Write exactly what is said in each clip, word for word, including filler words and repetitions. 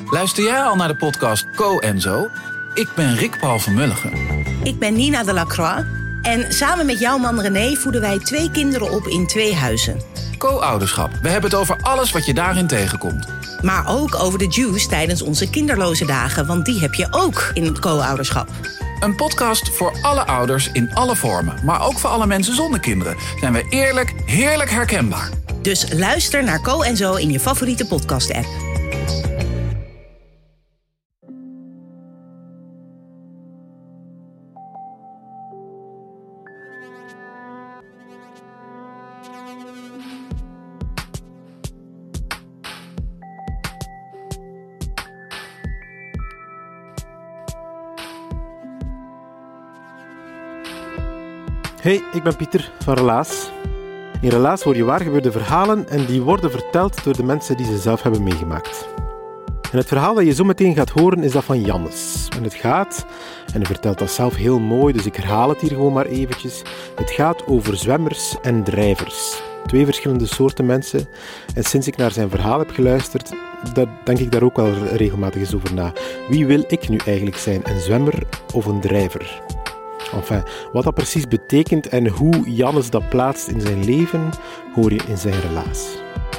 Luister jij al naar de podcast Co en Zo? Ik ben Rick Paul van Mulligen. Ik ben Nina de Lacroix. En samen met jouw man René voeden wij twee kinderen op in twee huizen. Co-ouderschap. We hebben het over alles wat je daarin tegenkomt. Maar ook over de juice tijdens onze kinderloze dagen. Want die heb je ook in het co-ouderschap. Een podcast voor alle ouders in alle vormen. Maar ook voor alle mensen zonder kinderen. Zijn we eerlijk, heerlijk herkenbaar. Dus luister naar Co en Zo in je favoriete podcast-app. Hey, ik ben Pieter van Relaas. In Relaas hoor je waargebeurde verhalen en die worden verteld door de mensen die ze zelf hebben meegemaakt. En het verhaal dat je zo meteen gaat horen is dat van Jannes. En het gaat, en hij vertelt dat zelf heel mooi, dus ik herhaal het hier gewoon maar eventjes. Het gaat over zwemmers en drijvers. Twee verschillende soorten mensen. En sinds ik naar zijn verhaal heb geluisterd, daar denk ik daar ook wel regelmatig eens over na. Wie wil ik nu eigenlijk zijn, een zwemmer of een drijver? Enfin, wat dat precies betekent en hoe Jannes dat plaatst in zijn leven, hoor je in zijn relaas.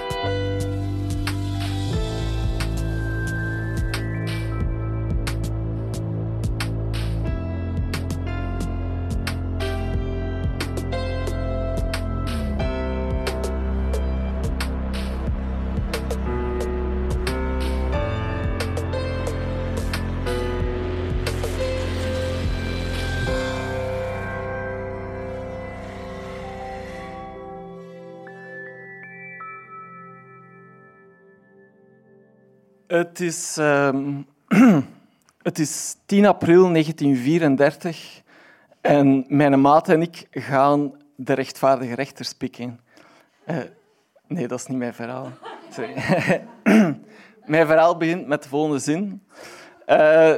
Het is, um, het is tien april negentien vierendertig en mijn maat en ik gaan de rechtvaardige rechters pikken. Uh, nee, dat is niet mijn verhaal. Sorry. Mijn verhaal begint met de volgende zin. Uh,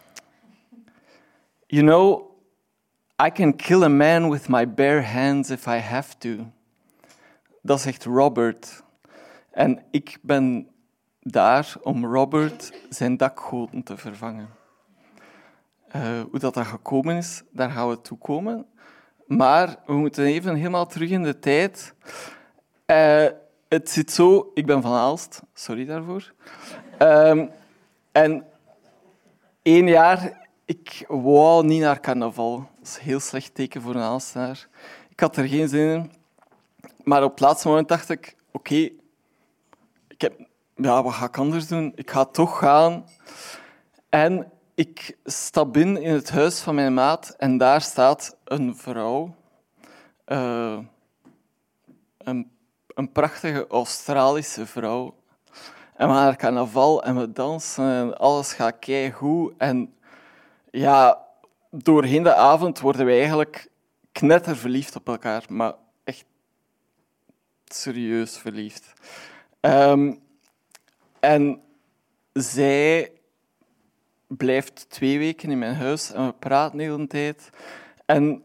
you know, I can kill a man with my bare hands if I have to. Dat zegt Robert. En ik ben daar om Robert zijn dakgoten te vervangen. Uh, hoe dat, dat gekomen is, daar gaan we toe komen. Maar we moeten even helemaal terug in de tijd. Uh, het zit zo... Ik ben van Aalst, sorry daarvoor. Um, en één jaar, ik wou niet naar carnaval. Dat is een heel slecht teken voor een Aalstenaar. Ik had er geen zin in. Maar op het laatste moment dacht ik... Oké, okay, ik heb... Ja, wat ga ik anders doen? Ik ga toch gaan. En ik stap binnen in het huis van mijn maat en daar staat een vrouw. Uh, een, een prachtige Australische vrouw. En we gaan naar carnaval en we dansen en alles gaat keigoed. En ja, doorheen de avond worden we eigenlijk knetterverliefd op elkaar. Maar echt serieus verliefd. Um, En zij blijft twee weken in mijn huis en we praten de hele tijd. En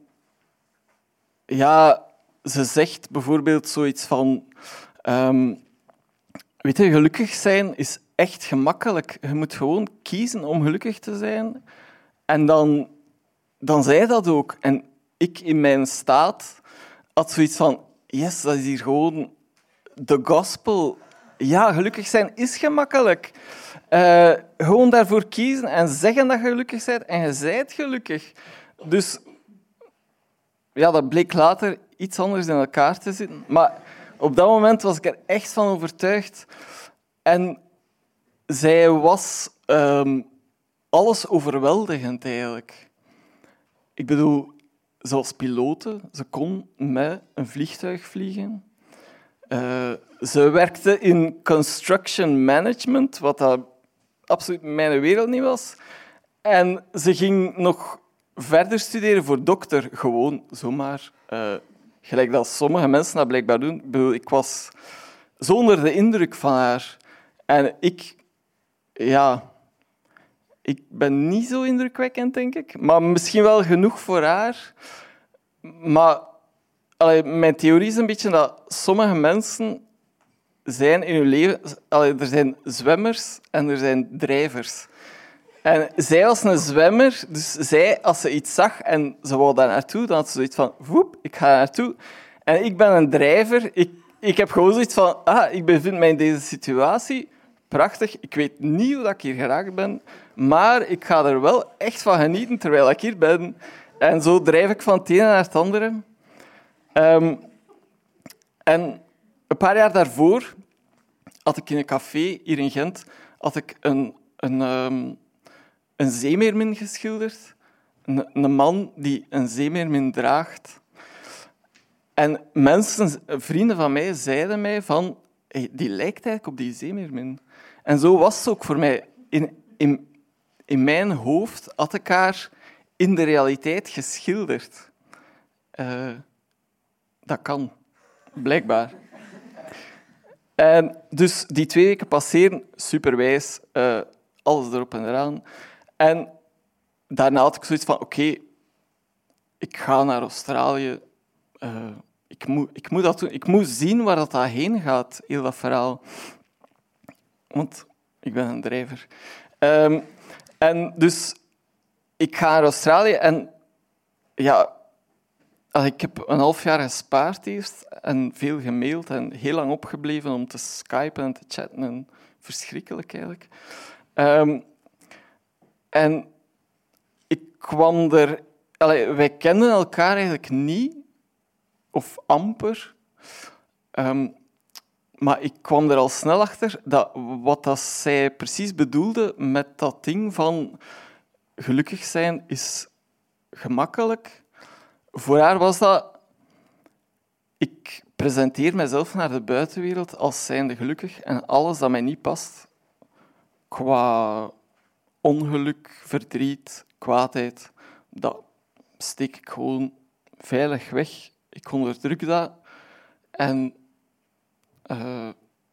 ja, ze zegt bijvoorbeeld zoiets van... Um, weet je, gelukkig zijn is echt gemakkelijk. Je moet gewoon kiezen om gelukkig te zijn. En dan, dan zei dat ook. En ik in mijn staat had zoiets van... Yes, dat is hier gewoon de gospel... Ja, gelukkig zijn is gemakkelijk. Uh, gewoon daarvoor kiezen en zeggen dat je gelukkig bent en je bent gelukkig. Dus ja, dat bleek later iets anders in elkaar te zitten. Maar op dat moment was ik er echt van overtuigd. En zij was um, alles overweldigend eigenlijk. Ik bedoel, ze was pilote, ze kon met een vliegtuig vliegen. Uh, ze werkte in construction management, wat dat absoluut mijn wereld niet was. En ze ging nog verder studeren voor dokter, gewoon zomaar. Uh, gelijk dat sommige mensen dat blijkbaar doen. Ik bedoel, ik was zo onder de indruk van haar. En ik, ja, ik ben niet zo indrukwekkend, denk ik. Maar misschien wel genoeg voor haar. Maar allee, mijn theorie is een beetje dat sommige mensen zijn in je leven... Allee, er zijn zwemmers en er zijn drijvers. En zij was een zwemmer, dus zij, als ze iets zag en ze wou daar naartoe, dan had ze zoiets van, woep, ik ga daar naartoe. En ik ben een drijver. Ik, ik heb gewoon zoiets van, ah, ik bevind mij in deze situatie. Prachtig. Ik weet niet hoe ik hier geraakt ben, maar ik ga er wel echt van genieten terwijl ik hier ben. En zo drijf ik van het ene naar het andere. Um, en een paar jaar daarvoor had ik in een café hier in Gent had ik een, een, um, een zeemeermin geschilderd. Een, een man die een zeemeermin draagt. En mensen, vrienden van mij, zeiden mij van... Hey, die lijkt eigenlijk op die zeemeermin. En zo was het ook voor mij. In, in, in mijn hoofd had ik haar in de realiteit geschilderd. Uh, dat kan, blijkbaar. En dus die twee weken passeren, superwijs, uh, alles erop en eraan. En daarna had ik zoiets van, oké, okay, ik ga naar Australië. Uh, ik, moet, ik, moet dat doen. Ik moet zien waar dat heen gaat, heel dat verhaal. Want ik ben een drijver. Um, en dus, ik ga naar Australië en ja, ik heb een half jaar gespaard eerst en veel gemaild en heel lang opgebleven om te skypen en te chatten. En verschrikkelijk eigenlijk. Um, en ik kwam er... Allee, wij kenden elkaar eigenlijk niet, of amper. Um, maar ik kwam er al snel achter dat wat dat zij precies bedoelde met dat ding van gelukkig zijn is gemakkelijk. Voor haar was dat... Ik presenteer mezelf naar de buitenwereld als zijnde gelukkig en alles dat mij niet past, qua ongeluk, verdriet, kwaadheid, dat steek ik gewoon veilig weg. Ik onderdruk dat. En uh,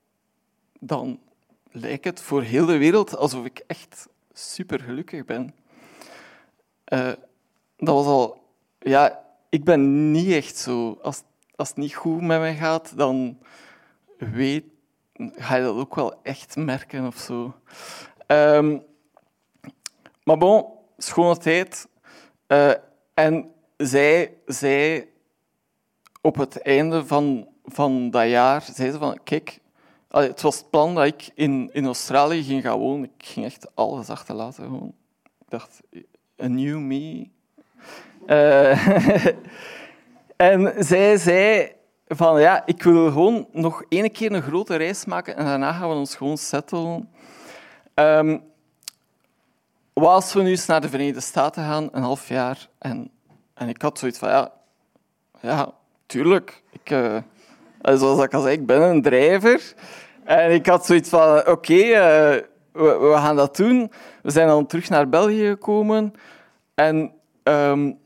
dan lijkt het voor heel de wereld alsof ik echt supergelukkig ben. Uh, dat was al... Ja, ik ben niet echt zo... Als, als het niet goed met mij gaat, dan weet, ga je dat ook wel echt merken of zo. Um, maar bon, schone tijd. Uh, en zij, zij, op het einde van, van dat jaar, zei ze van, kijk, allee, het was het plan dat ik in, in Australië ging gaan wonen. Ik ging echt alles achterlaten. Gewoon. Ik dacht, a new me. Uh, en zij zei van, ja, ik wil gewoon nog één keer een grote reis maken en daarna gaan we ons gewoon settelen. Um, wat als we nu eens naar de Verenigde Staten gaan, een half jaar, en, en ik had zoiets van, ja, ja tuurlijk. Ik, uh, zoals ik al zei, ik ben een drijver. En ik had zoiets van, oké, okay, uh, we, we gaan dat doen. We zijn dan terug naar België gekomen. En um,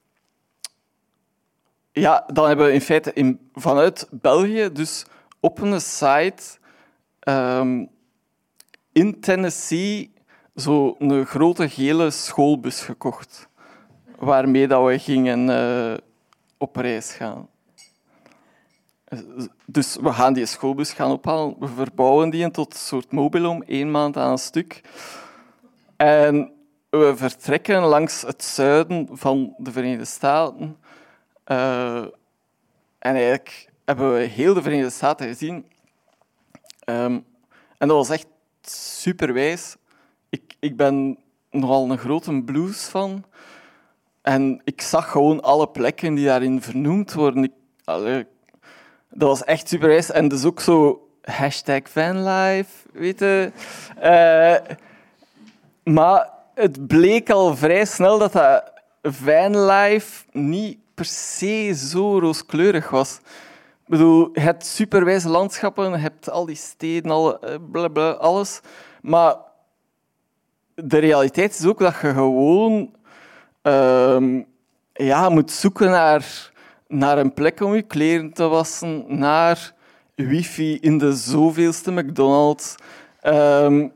ja, dan hebben we in feite in, vanuit België, dus op een site um, in Tennessee, zo een grote gele schoolbus gekocht, waarmee dat we gingen uh, op reis gaan. Dus we gaan die schoolbus gaan ophalen, we verbouwen die tot een soort mobilhome, één maand aan een stuk. En we vertrekken langs het zuiden van de Verenigde Staten. Uh, en eigenlijk hebben we heel de Verenigde Staten gezien. Um, en dat was echt superwijs. Ik, ik ben nogal een grote blues-fan. En ik zag gewoon alle plekken die daarin vernoemd worden. Ik, allee, dat was echt superwijs. En dus ook zo hashtag vanlife, weet je. Uh, maar het bleek al vrij snel dat dat vanlife niet per se zo rooskleurig was. Ik bedoel, je hebt superwijze landschappen, je hebt al die steden, al, blablabla, alles. Maar de realiteit is ook dat je gewoon uh, ja, moet zoeken naar, naar een plek om je kleren te wassen, naar wifi in de zoveelste McDonald's. Um,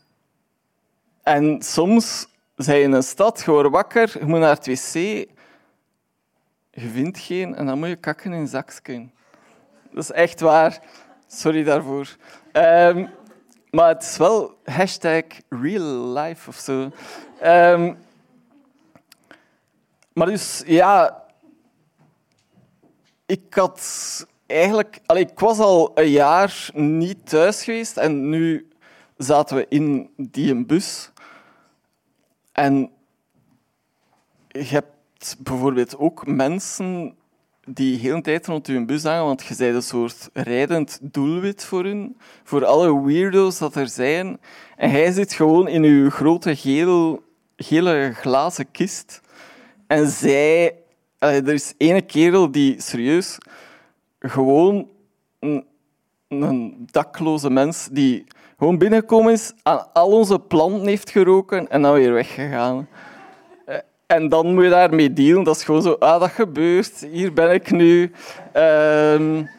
en soms zijn je in een stad, je wordt wakker, je moet naar het wc, je vindt geen en dan moet je kakken in een zakje. Dat is echt waar. Sorry daarvoor. Um, maar het is wel hashtag real life of zo. Um, maar dus, ja... Ik had eigenlijk... Allee, ik was al een jaar niet thuis geweest en nu zaten we in die bus. En je hebt bijvoorbeeld ook mensen die heel de tijd rond je bus hangen, want je bent een soort rijdend doelwit voor hun, voor alle weirdo's dat er zijn. En hij zit gewoon in je grote geel, gele glazen kist. En zij... Er is ene kerel die serieus gewoon een, een dakloze mens die gewoon binnengekomen is, aan al onze planten heeft geroken en dan weer weggegaan. En dan moet je daarmee dealen. Dat is gewoon zo, ah, dat gebeurt, hier ben ik nu. Um,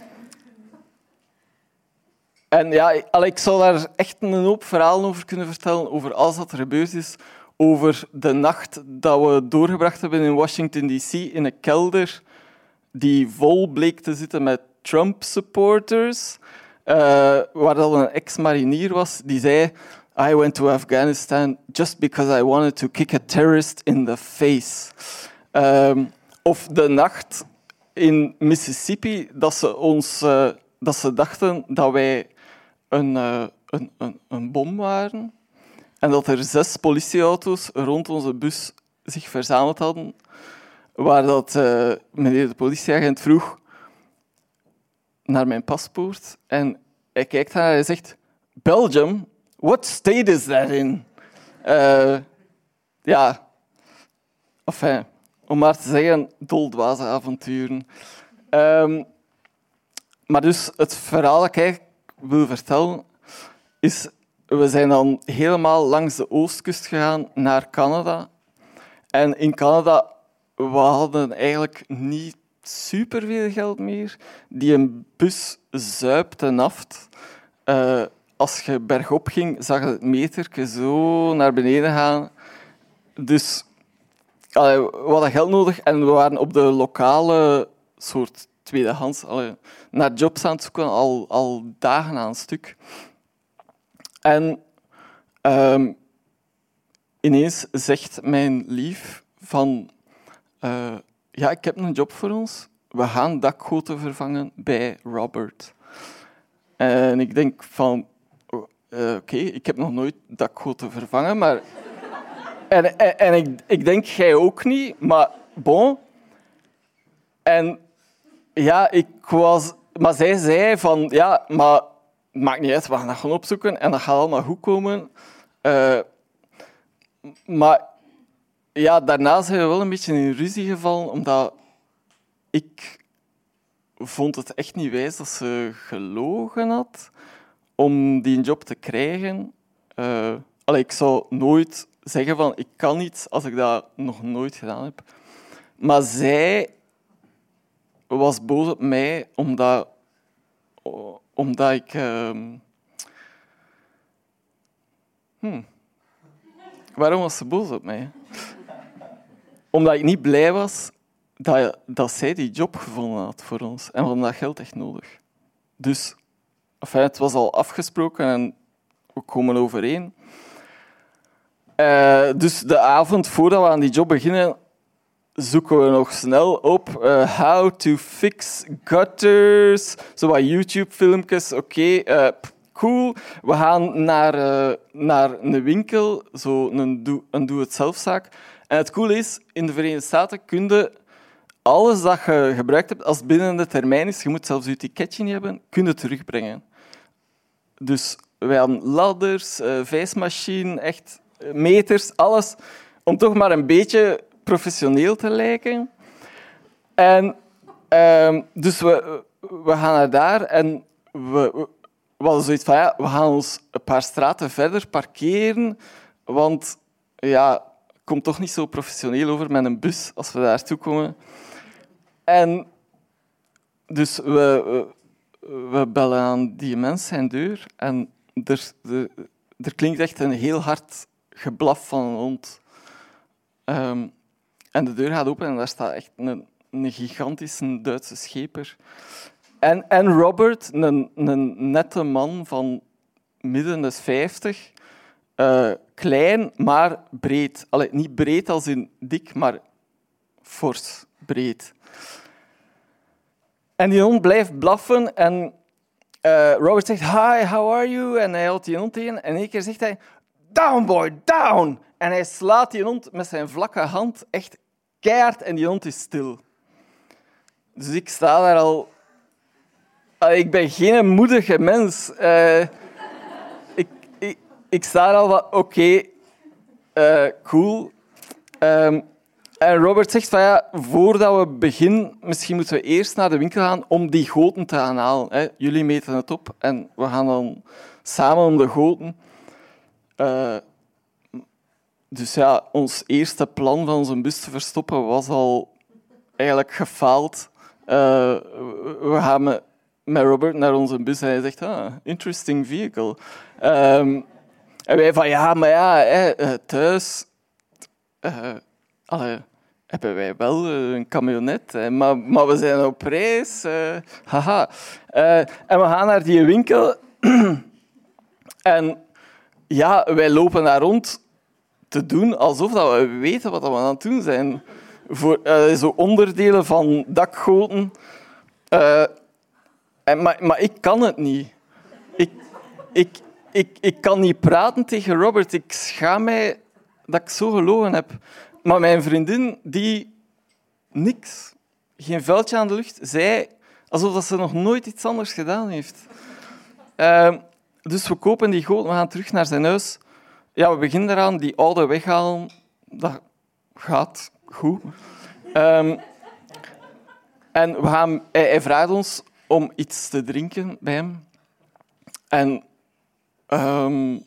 en ja, ik zou daar echt een hoop verhalen over kunnen vertellen, over alles wat er gebeurd is. Over de nacht dat we doorgebracht hebben in Washington D C in een kelder die vol bleek te zitten met Trump-supporters. Uh, waar dat een ex-marinier was die zei... I went to Afghanistan just because I wanted to kick a terrorist in the face. Um, of de nacht in Mississippi dat ze, ons, uh, dat ze dachten dat wij een, uh, een, een, een bom waren. En dat er zes politieauto's rond onze bus zich verzameld hadden, waar dat, uh, meneer de politieagent vroeg naar mijn paspoort. En hij kijkt naar en hij zegt, Belgium, what state is that in? Uh, ja, enfin, om maar te zeggen, doldwaze avonturen. Um, maar dus het verhaal dat ik wil vertellen, is... We zijn dan helemaal langs de oostkust gegaan naar Canada. En in Canada, we hadden eigenlijk niet superveel geld meer. Die een bus zuipt en aft. Uh, als je bergop ging, zag je het meterke zo naar beneden gaan. Dus allee, we hadden geld nodig en we waren op de lokale soort tweedehands allee, naar jobs aan het zoeken, al, al dagen aan een stuk. En um, ineens zegt mijn lief van... Uh, ja, ik heb een job voor ons. We gaan dakgoten vervangen bij Robert. En ik denk van... Uh, Oké, okay, ik heb nog nooit dakgoten vervangen, maar... en en, en ik, ik denk, jij ook niet, maar bon. En ja, ik was... Maar zij zei van... Ja, maar... Maakt niet uit, we gaan dat gewoon opzoeken en dat gaat allemaal goed komen. Uh, maar ja, daarna zijn we wel een beetje in ruzie gevallen, omdat ik vond het echt niet wijs dat ze gelogen had om die job te krijgen. Uh, allee, ik zou nooit zeggen van ik kan iets als ik dat nog nooit gedaan heb. Maar zij was boos op mij omdat... Omdat ik... Uh... Hmm. Waarom was ze boos op mij? Omdat ik niet blij was dat, dat zij die job gevonden had voor ons. En we hadden dat geld echt nodig. Dus enfin, het was al afgesproken en we komen overeen. Uh, dus de avond voordat we aan die job beginnen, zoeken we nog snel op uh, how to fix gutters. Zo wat YouTube-filmpjes. Oké, okay, uh, cool. We gaan naar, uh, naar een winkel, zo een, do- een doe-het-zelfzaak. En het coole is, in de Verenigde Staten kun je alles dat je gebruikt hebt, als het binnen de termijn is, je moet zelfs je ticketje niet hebben, kun je terugbrengen. Dus wij hadden ladders, uh, vijsmachine, echt meters, alles, om toch maar een beetje professioneel te lijken. En uh, dus we, we gaan naar daar en we, we, we hadden zoiets van, ja, we gaan ons een paar straten verder parkeren, want ja, het komt toch niet zo professioneel over met een bus als we daartoe komen. En dus we, we, we bellen aan die mens zijn deur en er, er, er klinkt echt een heel hard geblaf van een hond. Um, en de deur gaat open en daar staat echt een, een gigantische Duitse scheper. en, en Robert, een, een nette man van midden de vijftig, uh, klein, maar breed. Allee, niet breed als in dik, maar fors breed. En die hond blijft blaffen en uh, Robert zegt, hi, how are you? En hij houdt die hond tegen en één keer zegt hij, down boy, down! En hij slaat die hond met zijn vlakke hand echt keihard en die hond is stil. Dus ik sta daar al... Ik ben geen moedige mens. Uh, ik, ik, ik sta er al van, oké, okay, uh, cool. Um, en Robert zegt van, ja, voordat we beginnen, misschien moeten we eerst naar de winkel gaan om die goten te gaan halen. Hè. Jullie meten het op en we gaan dan samen om de goten. Uh, dus ja, ons eerste plan van zijn bus te verstoppen was al eigenlijk gefaald. Uh, we gaan met, met Robert naar onze bus en hij zegt, ah, interesting vehicle. Um, en wij van, ja, maar ja, hè, thuis uh, allee, hebben wij wel een camionet, hè, maar, maar we zijn op reis. Uh, haha. Uh, en we gaan naar die winkel en ja, wij lopen daar rond te doen alsof dat we weten wat we aan het doen zijn. Voor uh, zo onderdelen van dakgoten. Uh, en, maar, maar ik kan het niet. Ik, ik, ik, ik kan niet praten tegen Robert. Ik schaam mij dat ik zo gelogen heb. Maar mijn vriendin, die niks, geen vuiltje aan de lucht, zei alsof dat ze nog nooit iets anders gedaan heeft. Uh, dus we kopen die goot, we gaan terug naar zijn huis. Ja, we beginnen eraan, die oude weghalen. Dat gaat goed. Um, en we gaan, hij, hij vraagt ons om iets te drinken bij hem. En um,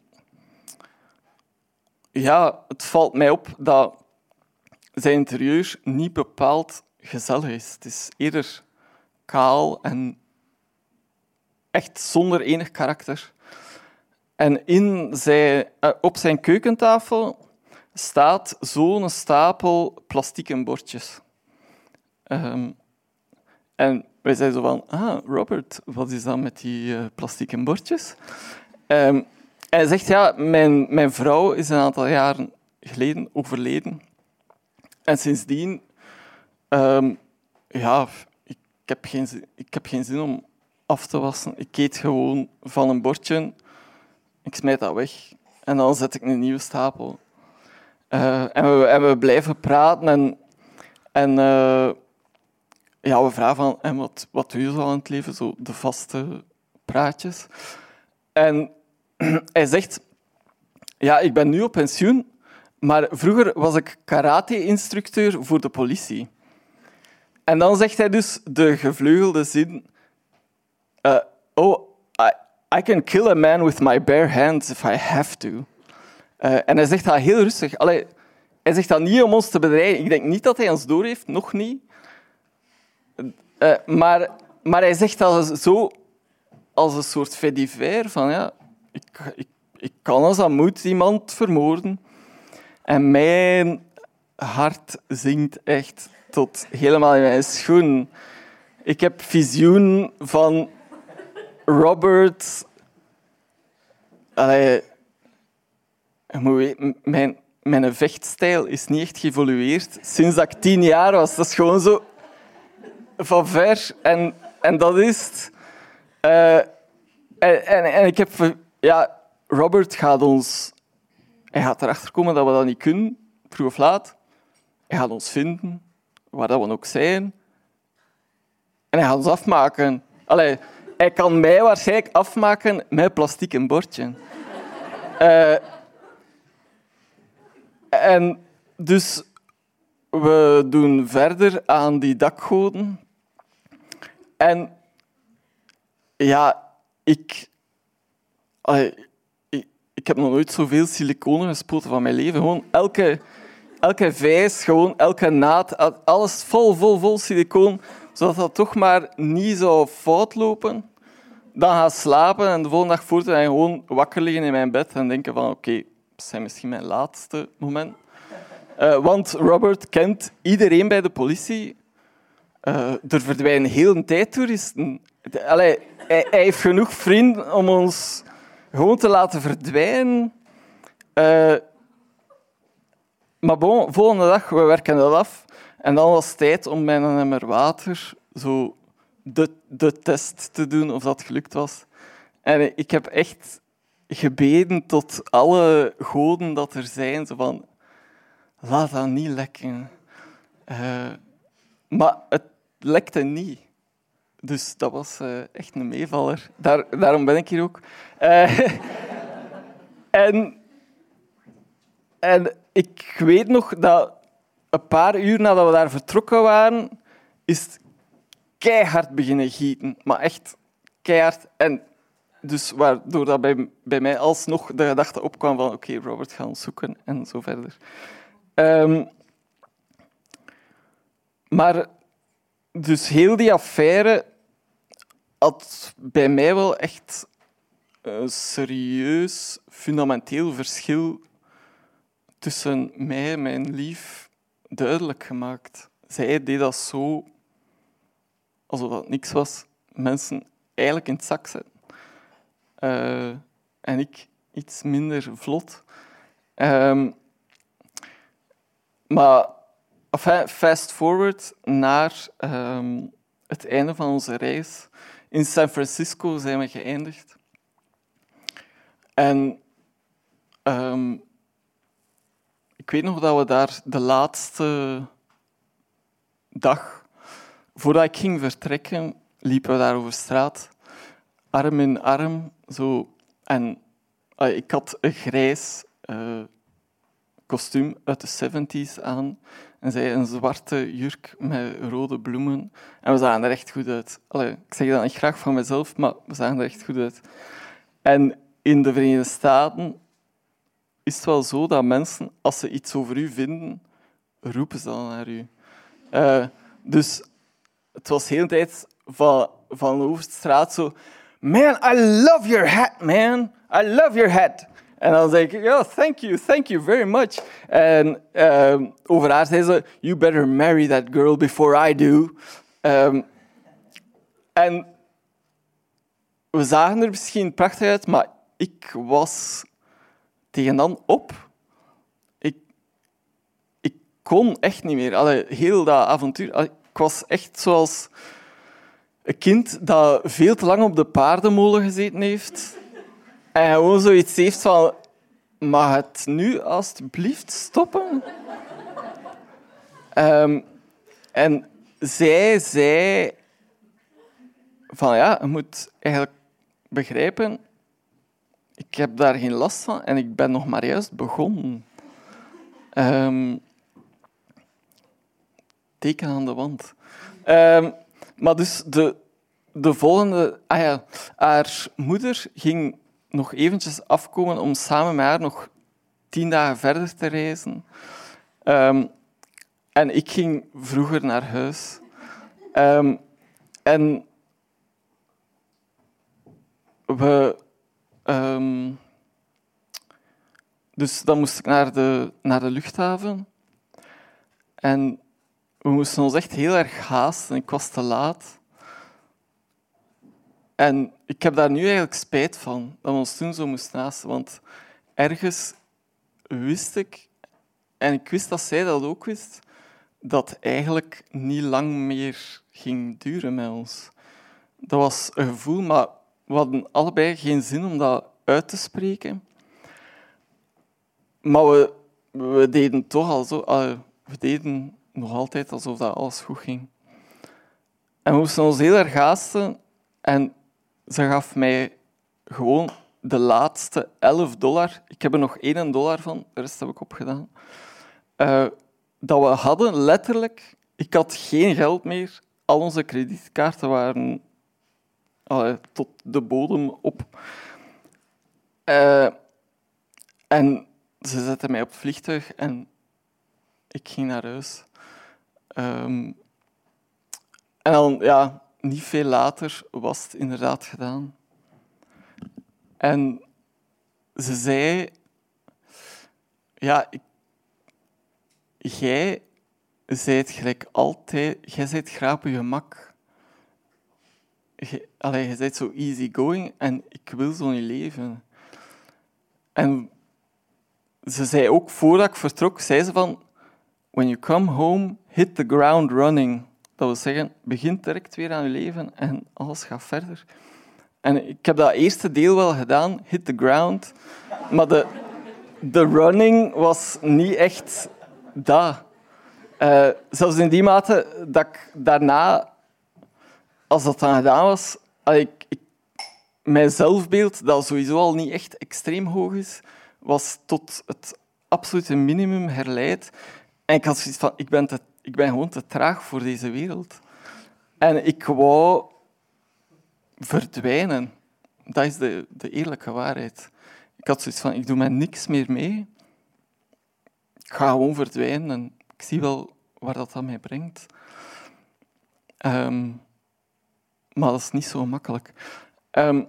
ja, het valt mij op dat zijn interieur niet bepaald gezellig is. Het is eerder kaal en echt zonder enig karakter. En in zijn, uh, op zijn keukentafel staat zo'n stapel plastieke bordjes. Um, en wij zeiden zo van, ah, Robert, wat is dat met die uh, plastieke bordjes? Um, en hij zegt, ja, mijn, mijn vrouw is een aantal jaren geleden overleden. En sindsdien, um, ja, ik heb, geen, ik heb geen zin om af te wassen. Ik eet gewoon van een bordje, ik smijt dat weg en dan zet ik een nieuwe stapel. Uh, en, we, en we blijven praten en, en uh, ja, we vragen van, en wat, wat doe je zo aan het leven? Zo de vaste praatjes. En hij zegt, ja, ik ben nu op pensioen, maar vroeger was ik karate-instructeur voor de politie. En dan zegt hij dus de gevleugelde zin, uh, oh, I, I can kill a man with my bare hands if I have to. Uh, en hij zegt dat heel rustig. Allee, hij zegt dat niet om ons te bedreigen. Ik denk niet dat hij ons doorheeft, nog niet. Uh, maar, maar hij zegt dat zo als een soort fait divers van ja, ik, ik, ik kan als dat moet iemand vermoorden. En mijn hart zinkt echt tot helemaal in mijn schoen. Ik heb visioen van Robert. Allee, je moet weten, mijn, mijn vechtstijl is niet echt geëvolueerd sinds dat ik tien jaar was. Dat is gewoon zo van ver. En, en dat is het. Uh, en, en, en ik heb... Ja, Robert gaat ons... Hij gaat erachter komen dat we dat niet kunnen, vroeg of laat. Hij gaat ons vinden, waar dat we ook zijn. En hij gaat ons afmaken. Allee, hij kan mij waarschijnlijk afmaken met plastic en bordje. Uh, en dus we doen verder aan die dakgoten. En ja, ik, allee, ik... Ik heb nog nooit zoveel siliconen gespoten van mijn leven. Gewoon elke, elke vijs, gewoon elke naad, alles vol, vol, vol silicoon, zodat dat toch maar niet zou fout lopen. Dan gaan slapen en de volgende dag voort en gewoon wakker liggen in mijn bed en denken van oké, okay, dat zijn misschien mijn laatste moment. Uh, want Robert kent iedereen bij de politie. Uh, er verdwijnen heel een tijd toeristen. De, allee, hij, hij heeft genoeg vrienden om ons gewoon te laten verdwijnen. Uh, maar bon, volgende dag, we werken dat af. En dan was het tijd om met een emmer water zo de, de test te doen of dat gelukt was. En ik heb echt gebeden tot alle goden dat er zijn. Zo van, laat dat niet lekken. Uh, maar het lekte niet. Dus dat was uh, echt een meevaller. Daar, daarom ben ik hier ook. Uh, en, en ik weet nog dat een paar uur nadat we daar vertrokken waren, is het keihard beginnen gieten. Maar echt keihard. En dus waardoor dat bij, bij mij alsnog de gedachte opkwam van oké, okay, Robert, ga ons zoeken en zo verder. Um, maar dus heel die affaire had bij mij wel echt een serieus, fundamenteel verschil tussen mij en mijn lief duidelijk gemaakt. Zij deed dat zo, alsof dat niks was, mensen eigenlijk in het zak zetten. Uh, en ik iets minder vlot. Um, maar enfin, fast forward naar um, het einde van onze reis. In San Francisco zijn we geëindigd. En um, ik weet nog dat we daar de laatste dag, voordat ik ging vertrekken, liepen we daar over straat, arm in arm. Zo. En uh, ik had een grijs uh, kostuum uit de zeventig aan en zij een zwarte jurk met rode bloemen. En we zagen er echt goed uit. Allee, ik zeg dat niet graag van mezelf, maar we zagen er echt goed uit. En in de Verenigde Staten is het wel zo dat mensen, als ze iets over u vinden, roepen ze dan naar u. Uh, dus het was de hele tijd van, van over de straat zo... Man, I love your hat, man. I love your hat. En dan zei ik, oh, thank you, thank you very much. En uh, over haar zei ze, you better marry that girl before I do. Um, en we zagen er misschien prachtig uit, maar ik was tegen dan op. Ik, ik kon echt niet meer. Allee, heel dat avontuur. Allee, ik was echt zoals een kind dat veel te lang op de paardenmolen gezeten heeft. En gewoon zoiets heeft van... Mag het nu alstublieft stoppen? um, en zij zei... Van ja, je moet eigenlijk begrijpen... Ik heb daar geen last van en ik ben nog maar juist begonnen. Um, teken aan de wand. Um, maar dus de, de volgende... Ah ja, haar moeder ging nog eventjes afkomen om samen met haar nog tien dagen verder te reizen. Um, en ik ging vroeger naar huis. Um, en we... Um, dus dan moest ik naar de, naar de luchthaven. En we moesten ons echt heel erg haasten. Ik was te laat. En ik heb daar nu eigenlijk spijt van, dat we ons toen zo moesten haasten. Want ergens wist ik, en ik wist dat zij dat ook wist, dat het eigenlijk niet lang meer ging duren met ons. Dat was een gevoel, maar we hadden allebei geen zin om dat uit te spreken. Maar we, we deden toch al zo... Uh, we deden nog altijd alsof dat alles goed ging. En we moesten ons heel erg haasten. En ze gaf mij gewoon de laatste elf dollar. Ik heb er nog één dollar van. De rest heb ik opgedaan. Uh, dat we hadden, letterlijk... Ik had geen geld meer. Al onze kredietkaarten waren... Uh, tot de bodem op. Uh, en ze zetten mij op het vliegtuig en ik ging naar huis. Um, en dan, ja, niet veel later was het inderdaad gedaan. En ze zei... Ja, ik, jij zijt gelijk altijd... Jij zijt graag op je gemak. je, allee, je bent zo easy going en ik wil zo niet leven. En ze zei ook, voordat ik vertrok, zei ze van... When you come home, hit the ground running. Dat wil zeggen, begin direct weer aan je leven en alles gaat verder. En ik heb dat eerste deel wel gedaan, hit the ground. Maar de, de running was niet echt dat. Uh, zelfs in die mate dat ik daarna, als dat dan gedaan was... Ik, ik, mijn zelfbeeld, dat sowieso al niet echt extreem hoog is, was tot het absolute minimum herleid. En ik had zoiets van, ik ben, te, ik ben gewoon te traag voor deze wereld. En ik wou verdwijnen. Dat is de, de eerlijke waarheid. Ik had zoiets van, ik doe met niks meer mee. Ik ga gewoon verdwijnen en ik zie wel waar dat aan mij brengt. Um, maar dat is niet zo makkelijk. Um,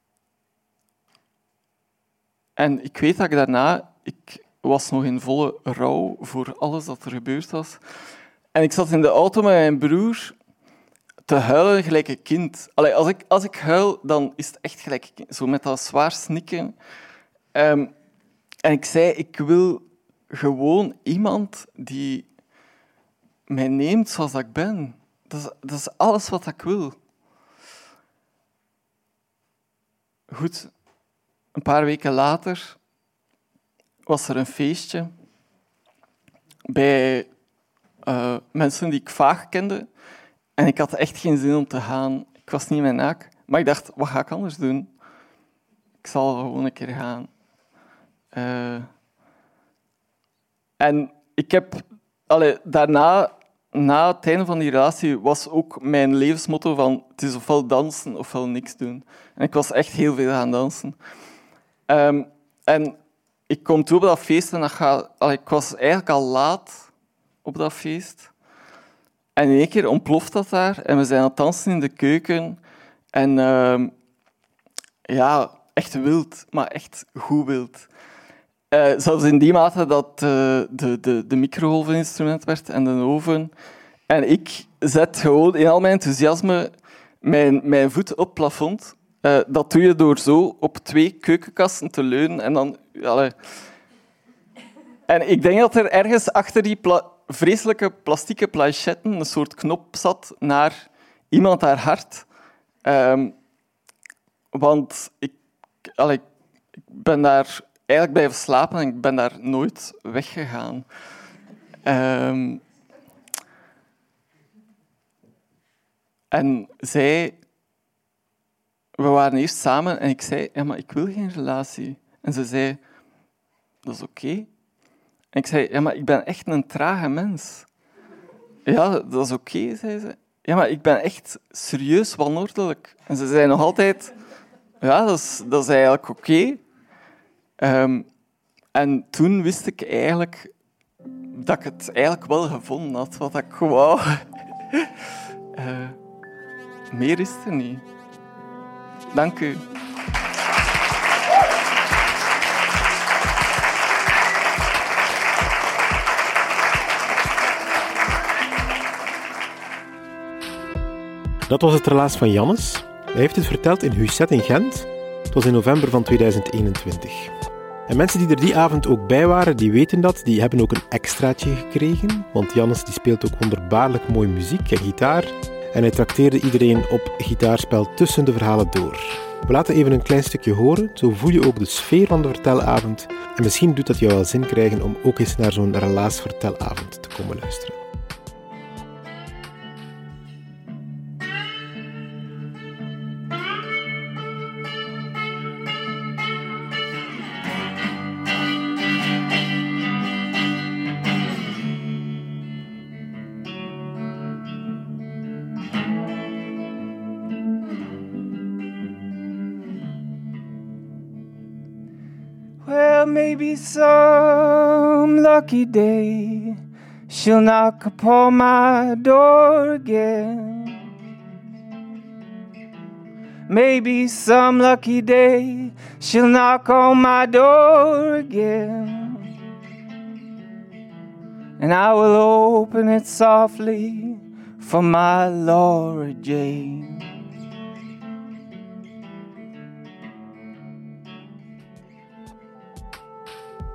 en ik weet dat ik daarna... Ik was nog in volle rouw voor alles dat er gebeurd was. En ik zat in de auto met mijn broer te huilen gelijk een kind. Allee, als, ik, als ik huil, dan is het echt gelijk een kind. Zo met dat zwaar snikken. Um, en ik zei, ik wil gewoon iemand die mij neemt zoals ik ben. Dat is, dat is alles wat ik wil. Goed, een paar weken later was er een feestje bij uh, mensen die ik vaag kende. En ik had echt geen zin om te gaan. Ik was niet in mijn naak. Maar ik dacht, wat ga ik anders doen? Ik zal gewoon een keer gaan. Uh, en ik heb... Allee, daarna, na het einde van die relatie, was ook mijn levensmotto van het is ofwel dansen ofwel niks doen. En ik was echt heel veel gaan dansen. Um, en ik kom toe op dat feest en dat gaat, allee, ik was eigenlijk al laat op dat feest. En in één keer ontploft dat daar en we zijn aan het dansen in de keuken. En uh, ja, echt wild, maar echt goed wild. Uh, zelfs in die mate dat uh, de, de, de microgolveninstrument werd en de oven. En ik zet gewoon in al mijn enthousiasme mijn, mijn voet op het plafond. Uh, dat doe je door zo op twee keukenkasten te leunen en dan... Allee. En ik denk dat er ergens achter die pla- vreselijke plastieke planchetten een soort knop zat naar iemand haar hart. Um, want ik, allee, ik ben daar eigenlijk blijven slapen en ik ben daar nooit weggegaan. Um, en zij... We waren eerst samen en ik zei, ja, maar ik wil geen relatie. En ze zei, dat is oké. Okay. En ik zei, ja, maar ik ben echt een trage mens. Ja, dat is oké, okay, zei ze. Ja, maar ik ben echt serieus wanordelijk. En ze zei nog altijd, ja, dat is, dat is eigenlijk oké. Okay. Um, en toen wist ik eigenlijk dat ik het eigenlijk wel gevonden had, wat ik wou. uh, meer is er niet. Dank u. Dat was het relaas van Jannes. Hij heeft het verteld in Husset in Gent. Het was in november van tweeduizend eenentwintig. En mensen die er die avond ook bij waren, die weten dat. Die hebben ook een extraatje gekregen. Want Jannes die speelt ook wonderbaarlijk mooi muziek en gitaar. En hij trakteerde iedereen op gitaarspel tussen de verhalen door. We laten even een klein stukje horen. Zo voel je ook de sfeer van de vertelavond. En misschien doet dat jou wel zin krijgen om ook eens naar zo'n relaasvertelavond te komen luisteren. Maybe some lucky day she'll knock upon my door again. Maybe some lucky day she'll knock on my door again. And I will open it softly for my Laura Jane.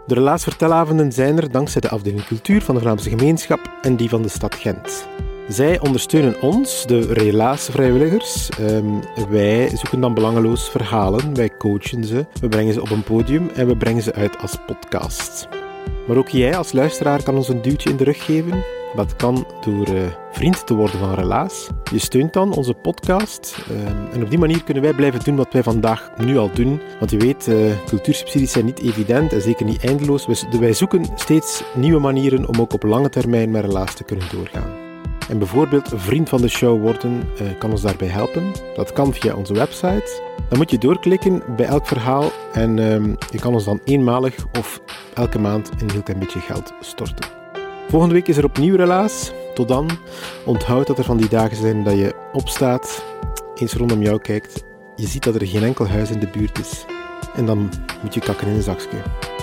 De Relaas-vertelavonden zijn er dankzij de afdeling cultuur van de Vlaamse gemeenschap en die van de stad Gent. Zij ondersteunen ons, de Relaas-vrijwilligers. Um, wij zoeken dan belangeloos verhalen, wij coachen ze, we brengen ze op een podium en we brengen ze uit als podcast. Maar ook jij als luisteraar kan ons een duwtje in de rug geven. Dat kan door uh, vriend te worden van Relaas. Je steunt dan onze podcast. Uh, en op die manier kunnen wij blijven doen wat wij vandaag nu al doen. Want je weet, uh, cultuursubsidies zijn niet evident en zeker niet eindeloos. Wij, wij zoeken steeds nieuwe manieren om ook op lange termijn met Relaas te kunnen doorgaan. En bijvoorbeeld vriend van de show worden uh, kan ons daarbij helpen. Dat kan via onze website. Dan moet je doorklikken bij elk verhaal en uh, je kan ons dan eenmalig of elke maand een heel klein beetje geld storten. Volgende week is er opnieuw Relaas. Tot dan, onthoud dat er van die dagen zijn dat je opstaat, eens rondom jou kijkt, je ziet dat er geen enkel huis in de buurt is en dan moet je kakken in een zakje.